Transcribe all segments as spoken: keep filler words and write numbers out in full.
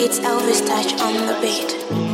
It's Elvis Touch on the beat.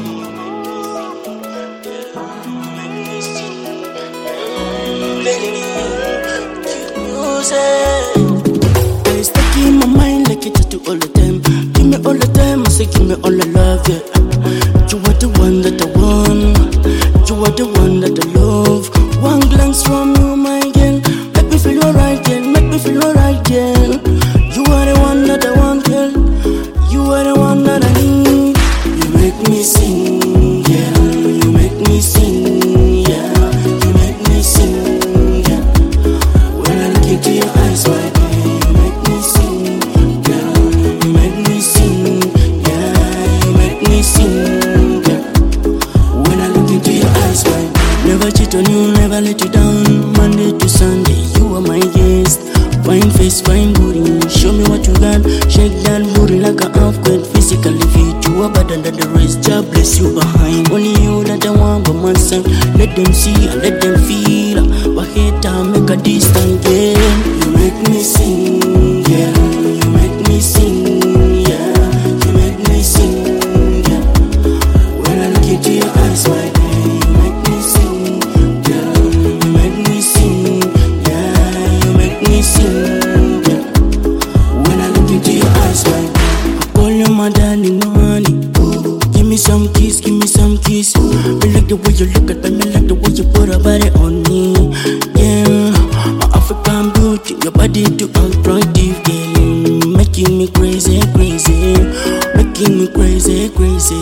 You're stuck in my mind like it tattoo all the time. Give me all the time, I say give me all the love, yeah. You are the one that I want. You are the one that I love. One glance from you, my girl, make me feel alright, girl. Make me feel alright, girl. You are the one that I want, girl. You are the one that I need. You make me sing, yeah. You make me sing, yeah. You make me sing, yeah. When I look into your eyes, my girl, you make me sing, girl. You make me sing, yeah. You make me sing, girl. When I look into your eyes, my girl. Never cheat on you, never let you down. Monday to Sunday, you are my guest. Fine face, fine booty, show me what you got. Shake that booty like an earthquake. Physically fit, you are better than the rest. God bless you behind. Only you that I want by my side. Let them see and let them feel. But hate time make a distance, yeah. You make me sing, yeah. You make me sing, yeah. You make me sing, yeah. When I look into your eyes, my girl, you make me sing, girl. You make me sing, yeah. You make me sing, yeah. When I look into your eyes, my girl, I call you my darling, honey. Give me some kiss, give me some kiss. Me like the way you look at me, me like the way you put a body on me. Yeah, my African beauty, your body too attractive, girl. Making me crazy, crazy, making me crazy, crazy.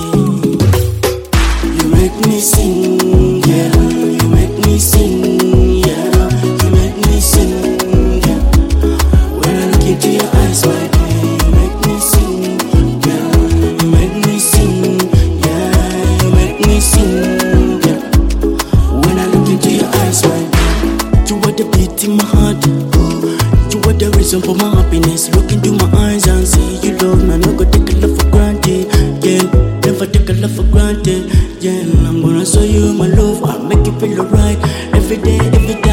You make me sing, yeah. You make me sing, yeah. You make me sing, yeah. When I look into your eyes, my girl, you make me sing, girl. You make me sing, yeah. You make me sing, yeah. When I look into your eyes, my girl, you are the beat in my heart. You are the reason for my happiness. Look into my eyes and say you love me. No go take a love for granted, yeah. Never take a love for granted, yeah. I'm gonna show you my love. I'll make you feel alright every day, every day.